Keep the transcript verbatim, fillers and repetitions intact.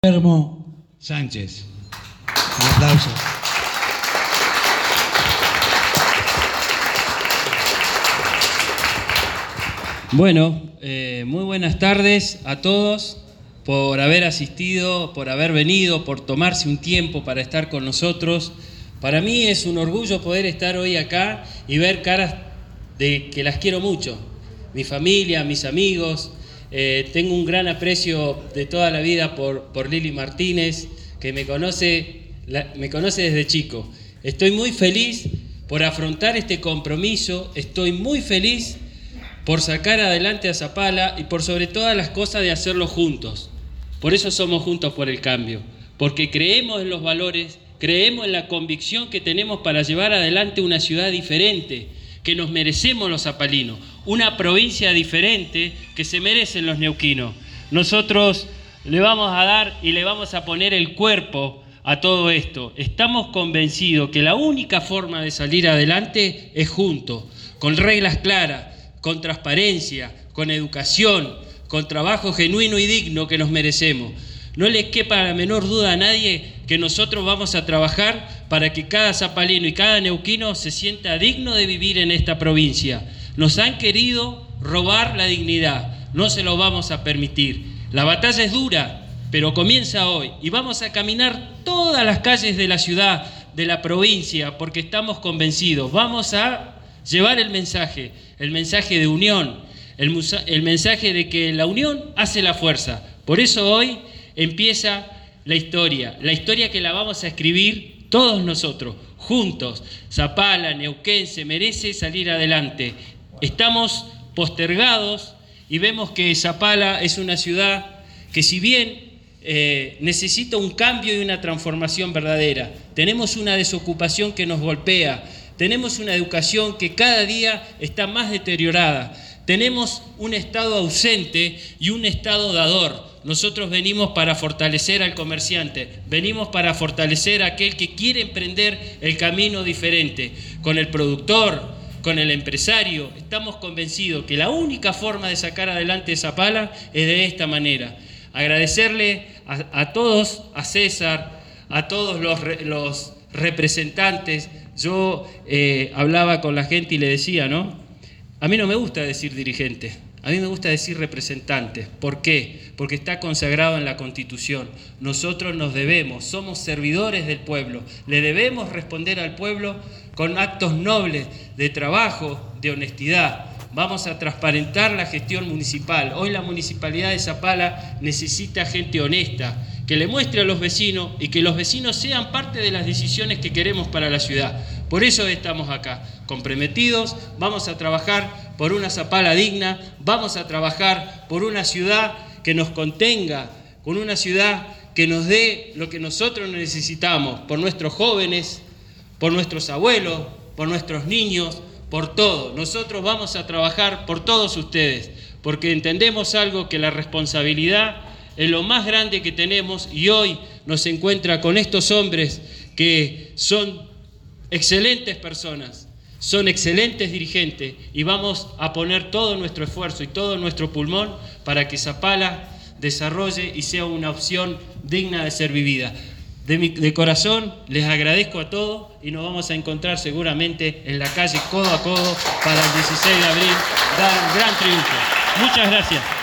Guillermo Sánchez. Un aplauso. Bueno, eh, muy buenas tardes a todos por haber asistido, por haber venido, por tomarse un tiempo para estar con nosotros. Para mí es un orgullo poder estar hoy acá y ver caras de que las quiero mucho. Mi familia, mis amigos. Eh, tengo un gran aprecio de toda la vida por, por Lili Martínez, que me conoce, la, me conoce desde chico. Estoy muy feliz por afrontar este compromiso, estoy muy feliz por sacar adelante a Zapala y por sobre todas las cosas de hacerlo juntos. Por eso somos Juntos por el Cambio, porque creemos en los valores, creemos en la convicción que tenemos para llevar adelante una ciudad diferente, que nos merecemos los zapalinos, una provincia diferente que se merecen los neuquinos. Nosotros le vamos a dar y le vamos a poner el cuerpo a todo esto. Estamos convencidos que la única forma de salir adelante es juntos, con reglas claras, con transparencia, con educación, con trabajo genuino y digno que nos merecemos. No le quepa la menor duda a nadie que nosotros vamos a trabajar para que cada zapalino y cada neuquino se sienta digno de vivir en esta provincia. Nos han querido robar la dignidad, no se lo vamos a permitir. La batalla es dura, pero comienza hoy y vamos a caminar todas las calles de la ciudad, de la provincia, porque estamos convencidos. Vamos a llevar el mensaje, el mensaje de unión, el, el mensaje de que la unión hace la fuerza. Por eso hoy empieza la historia, la historia que la vamos a escribir todos nosotros, juntos. Zapala, Neuquén, se merece salir adelante. Estamos postergados y vemos que Zapala es una ciudad que, si bien eh, necesita un cambio y una transformación verdadera, tenemos una desocupación que nos golpea, tenemos una educación que cada día está más deteriorada, tenemos un Estado ausente y un Estado dador. Nosotros venimos para fortalecer al comerciante, venimos para fortalecer a aquel que quiere emprender el camino diferente, con el productor, con el empresario. Estamos convencidos que la única forma de sacar adelante Zapala es de esta manera. Agradecerle a, a todos, a César, a todos los, los representantes. Yo eh, hablaba con la gente y le decía, ¿no? A mí no me gusta decir dirigente. A mí me gusta decir representantes. ¿Por qué? Porque está consagrado en la Constitución. Nosotros nos debemos, somos servidores del pueblo. Le debemos responder al pueblo con actos nobles de trabajo, de honestidad. Vamos a transparentar la gestión municipal. Hoy la Municipalidad de Zapala necesita gente honesta, que le muestre a los vecinos y que los vecinos sean parte de las decisiones que queremos para la ciudad. Por eso estamos acá, comprometidos, vamos a trabajar por una Zapala digna, vamos a trabajar por una ciudad que nos contenga, con una ciudad que nos dé lo que nosotros necesitamos, por nuestros jóvenes, por nuestros abuelos, por nuestros niños, por todo. Nosotros vamos a trabajar por todos ustedes, porque entendemos algo, que la responsabilidad es lo más grande que tenemos, y hoy nos encuentra con estos hombres que son excelentes personas, son excelentes dirigentes, y vamos a poner todo nuestro esfuerzo y todo nuestro pulmón para que Zapala desarrolle y sea una opción digna de ser vivida. De, mi, de corazón les agradezco a todos y nos vamos a encontrar seguramente en la calle codo a codo para el dieciséis de abril, dar un gran triunfo. Muchas gracias.